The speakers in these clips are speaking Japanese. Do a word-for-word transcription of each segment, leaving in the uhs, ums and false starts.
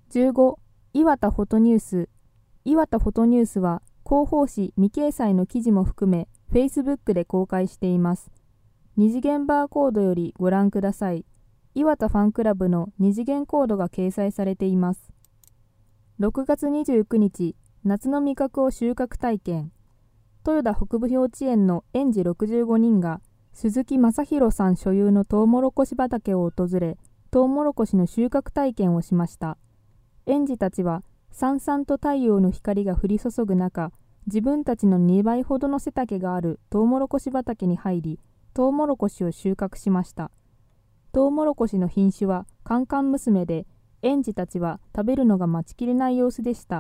じゅうご. 岩田フォトニュース。岩田フォトニュースは広報誌未掲載の記事も含め Facebook で公開しています。二次元バーコードよりご覧ください。岩田ファンクラブの二次元コードが掲載されています。ろくがつにじゅうくにち、夏の味覚を収穫体験。豊田北部幼稚園の園児ろくじゅうごにんが鈴木正弘さん所有のトウモロコシ畑を訪れ、トウモロコシの収穫体験をしました。園児たちはさんさんと太陽の光が降り注ぐ中、自分たちのにばいほどの背丈があるトウモロコシ畑に入り、トウモロコシを収穫しました。トウモロコシの品種はカンカン娘で、園児たちは食べるのが待ちきれない様子でした。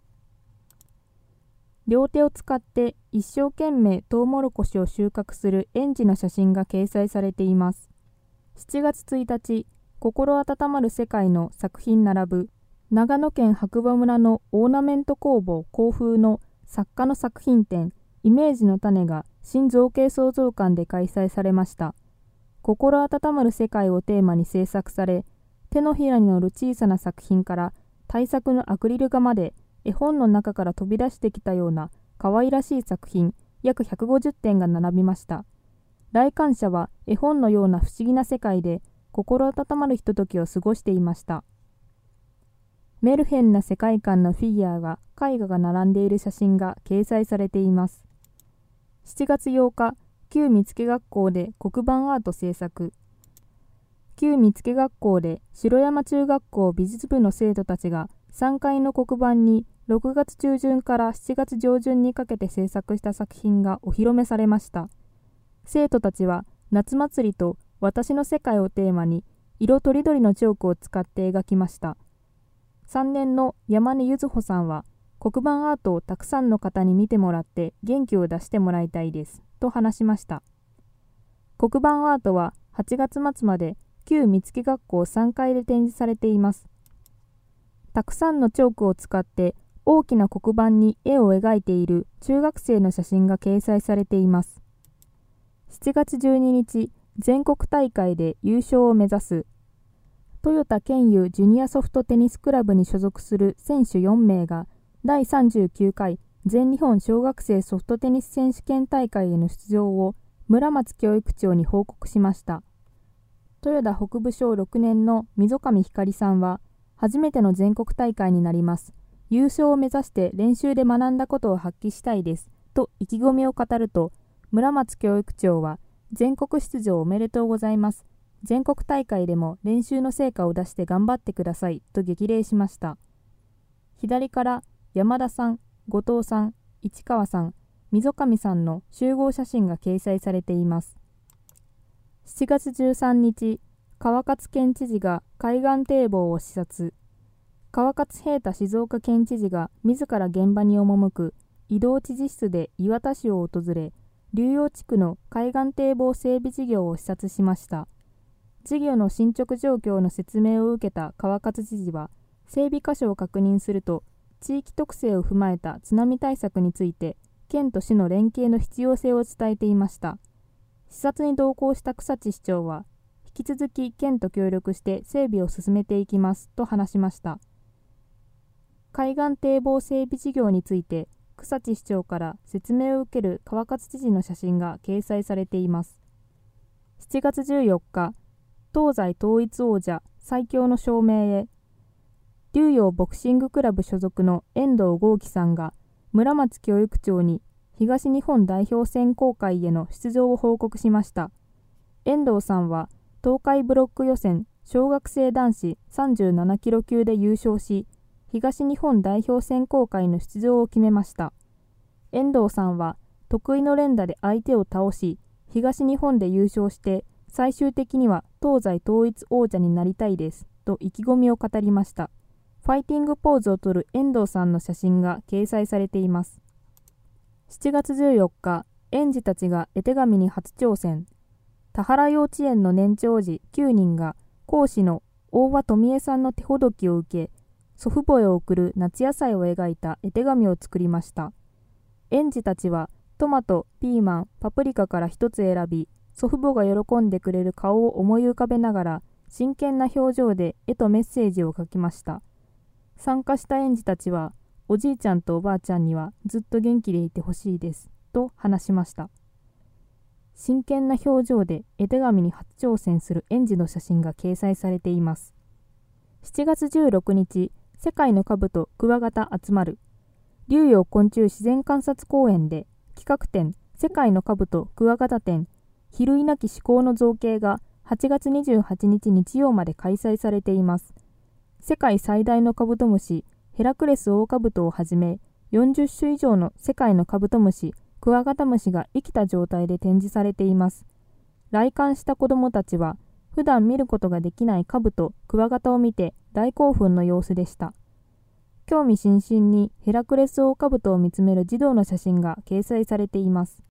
両手を使って一生懸命トウモロコシを収穫する園児の写真が掲載されています。しちがつついたち、心温まる世界の作品並ぶ、長野県白馬村のオーナメント工房甲風の作家の作品展、イメージの種が新造形創造館で開催されました。心温まる世界をテーマに制作され、手のひらに乗る小さな作品から大作のアクリル画まで、絵本の中から飛び出してきたような可愛らしい作品約ひゃくごじゅってんが並びました。来館者は絵本のような不思議な世界で心温まるひとときを過ごしていました。メルヘンな世界観のフィギュアが絵画が並んでいる写真が掲載されています。しちがつようか、旧見附学校で黒板アート制作。旧見附学校で城山中学校美術部の生徒たちがさんがいの黒板にろくがつちゅうじゅんからしちがつじょうじゅんにかけて制作した作品がお披露目されました。生徒たちは夏祭りと私の世界をテーマに色とりどりのチョークを使って描きました。さんねんの山根ゆずほさんは黒板アートをたくさんの方に見てもらって元気を出してもらいたいですと話しました。黒板アートははちがつまつまで旧見附学校さんかいで展示されています。たくさんのチョークを使って大きな黒板に絵を描いている中学生の写真が掲載されています。しちがつじゅうににち、全国大会で優勝を目指す。豊田県有ジュニアソフトテニスクラブに所属する選手よんめいがだいさんじゅうきゅうかい全日本小学生ソフトテニス選手権大会への出場を村松教育長に報告しました。豊田北部小ろくねんの溝上ひかりさんは、初めての全国大会になります。優勝を目指して練習で学んだことを発揮したいです。と意気込みを語ると、村松教育長は、全国出場おめでとうございます。全国大会でも練習の成果を出して頑張ってください。と激励しました。左から山田さん、後藤さん、市川さん、溝上さんの集合写真が掲載されています。しちがつじゅうさんにち、川勝県知事が海岸堤防を視察。川勝平太静岡県知事が自ら現場に赴く移動知事室で磐田市を訪れ、竜陽地区の海岸堤防整備事業を視察しました。事業の進捗状況の説明を受けた川勝知事は、整備箇所を確認すると、地域特性を踏まえた津波対策について、県と市の連携の必要性を伝えていました。視察に同行した草地市長は、引き続き県と協力して整備を進めていきますと話しました。海岸堤防整備事業について、草地市長から説明を受ける川勝知事の写真が掲載されています。しちがつじゅうよっか、東西統一王者最強の証明へ。竜陽ボクシングクラブ所属の遠藤豪樹さんが村松教育長に東日本代表選考会への出場を報告しました。遠藤さんは東海ブロック予選小学生男子さんじゅうななキロ級で優勝し、東日本代表選考会の出場を決めました。遠藤さんは得意の連打で相手を倒し、東日本で優勝して最終的には東西統一王者になりたいですと意気込みを語りました。ファイティングポーズを取る遠藤さんの写真が掲載されています。しちがつじゅうよっか、園児たちが絵手紙に初挑戦。田原幼稚園の年長児きゅうにんが講師の大和富江さんの手ほどきを受け、祖父母へ送る夏野菜を描いた絵手紙を作りました。園児たちはトマト、ピーマン、パプリカから一つ選び、祖父母が喜んでくれる顔を思い浮かべながら真剣な表情で絵とメッセージを書きました。 参加した園児たちは、おじいちゃんとおばあちゃんにはずっと元気でいてほしいです、と話しました。真剣な表情で絵手紙に初挑戦する園児の写真が掲載されています。しちがつじゅうろくにち、世界の兜クワガタ集まる。竜陽昆虫自然観察公園で企画展世界の兜クワガタ展比類なき思考の造形がはちがつにじゅうはちにち日曜まで開催されています。世界最大のカブトムシヘラクレスオオカブトをはじめよんじゅっしゅ以上の世界のカブトムシクワガタムシが生きた状態で展示されています。来館した子どもたちは普段見ることができないカブトクワガタを見て大興奮の様子でした。興味津々にヘラクレスオオカブトを見つめる児童の写真が掲載されています。